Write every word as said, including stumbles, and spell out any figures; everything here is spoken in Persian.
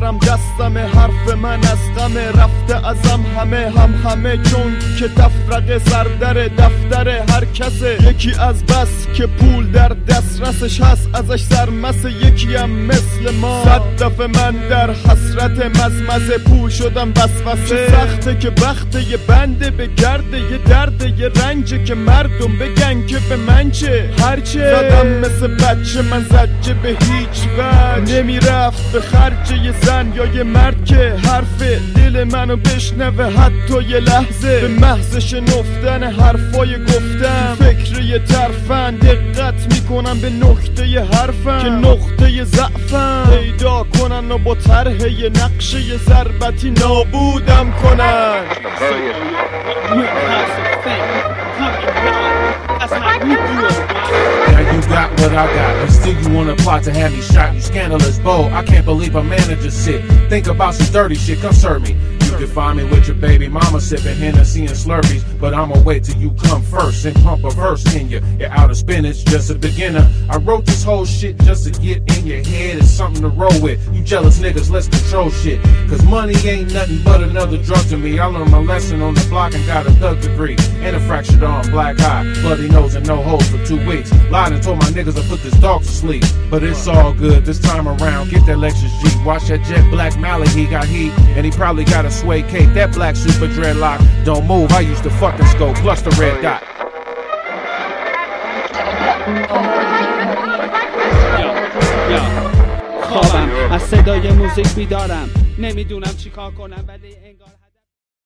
میزنم دستم، حرف من از غم رفته ازم همه هم همه، چون که تفرقه سردر دفتر هر کسه. یکی از بس که پول در دسترسش هست ازش سرمسه، یکی هم مثل ما صد دفعه من در حسرت مزمزه پول شدم وسوسه. سخته که بخته یه بنده به گرده، یه درده یه رنجه که مردم بگن که به من چه. هرچه زدم مثل بچه من زجه به هیچ وجه نمیرفت به خرج یه زن یا یه مرد که حرف دل منو بشنوه حتی یه لحظه. به محض شنفتن حرفای گفتم فکر یه طرفن، دقت میکنم به نکته ی حرفم که نقطه ی ضعفم پیدا کنن و با طرح یه نقشه ی ضربتی نابودم کنن. Now you got what I got, and still you wanna plot to have me shot. You scandalous bold, I can't believe a manager sit. Think about some dirty shit, come serve me. You can find me with your baby mama sipping Hennessy and Slurpees, but I'ma wait till you come first and pump a verse in you. You're out of spinach, just a beginner. I wrote this whole shit just to get in your head. It's something to roll with. You jealous niggas, let's control shit. Cause money ain't nothing but another drug to me. I learned my lesson on the block and got a thug degree. And a fractured arm, black eye, bloody nose and no holes for two weeks. Lied and told my niggas I put this dog to sleep. But it's all good this time around. Get that Lexus G. Watch that jet black Mally, he got heat. And he probably got a sway cake. That black super dreadlock don't move. I used to fucking scope plus the red dot. خوابم از صدای موزیک بیدارم، نمیدونم چی کار کنم ولی انگار